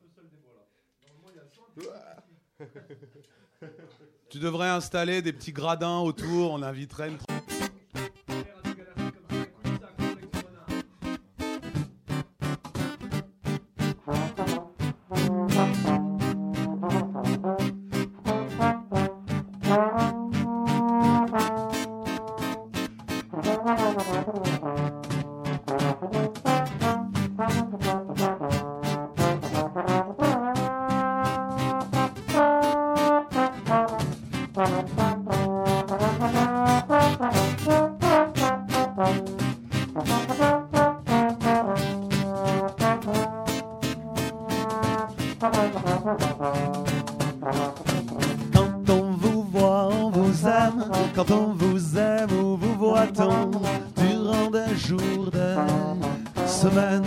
Tu devrais installer des petits gradins autour, on inviterait une... Quand on vous voit, on vous aime. Quand on vous aime, où vous voit-on durant des jours, des semaines?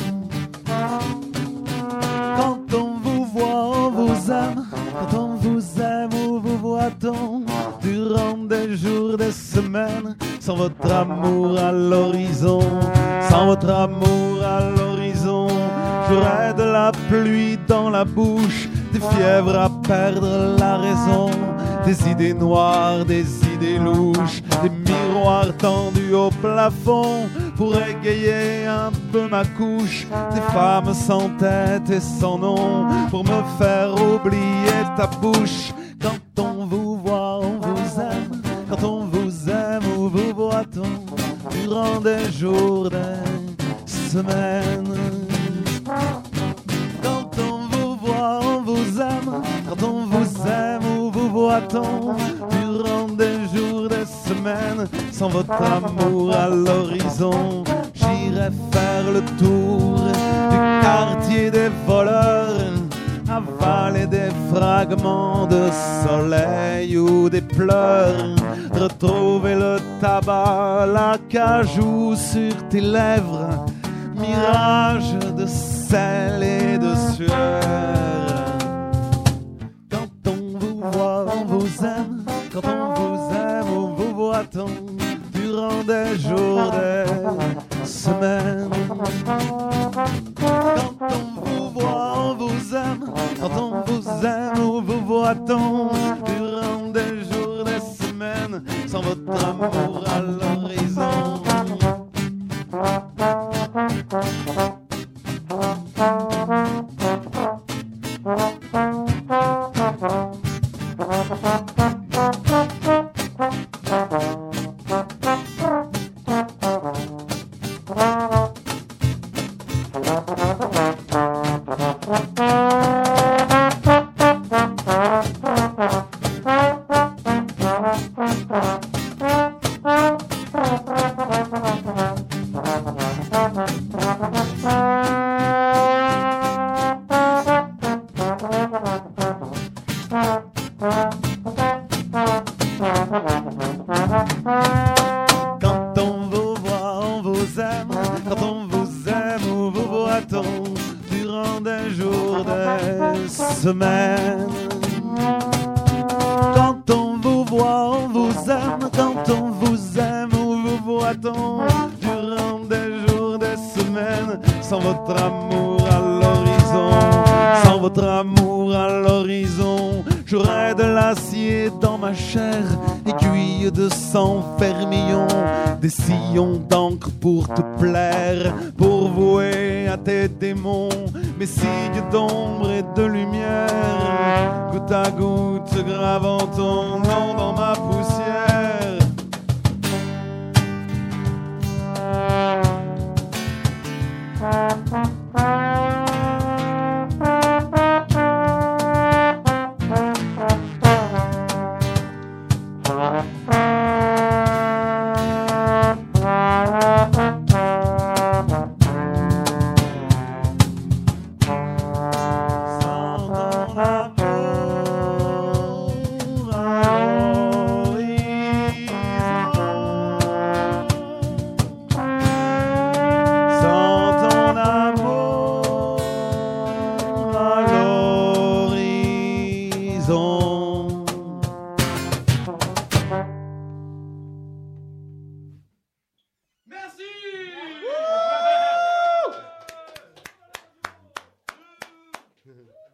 Quand on vous voit, on vous aime. Quand on vous aime, où vous voit-on durant des jours, des semaines? Sans votre amour à l'horizon, sans votre amour à l'horizon, j'aurais de la pluie dans la bouche, des fièvres à perdre la raison, des idées noires, des idées louches, des miroirs tendus au plafond pour égayer un peu ma couche, des femmes sans tête et sans nom pour me faire oublier ta bouche. Quand on vous voit, on vous aime. Quand on vous aime, où vous voit-on durant des jours, des semaines? Quand on vous voit, on vous aime. Quand on vous aime, où vous voit-on durant des jours, des semaines? Sans votre amour à l'horizon, j'irai faire le tour du quartier des voleurs, avaler des fragments de soleil ou des pleurs, retrouver le tabac, l'acajou sur tes lèvres, mirage de sel et de sueur. Quand on vous voit, on vous aime. Quand on vous aime, où vous voit-on durant des jours, des semaines? Quand on vous voit, on vous aime. Quand on vous aime, où vous voit-on durant des jours, des semaines? Sans votre amour à l'horizon. Quand on vous voit, on vous aime. Quand on vous aime, où vous voit-on durant des jours, des semaines? Quand on vous voit, on vous aime. Quand on vous aime, où vous voit-on durant des jours, des semaines? Sans votre amour à l'horizon, sans votre amour à l'horizon, j'aurais de l'acier dans ma chair, aiguille de sang vermillon, des sillons d'encre pour te plaire, pour vouer à tes démons mes signes d'ombre et de lumière, goutte à goutte gravant ton nom dans ma poussière.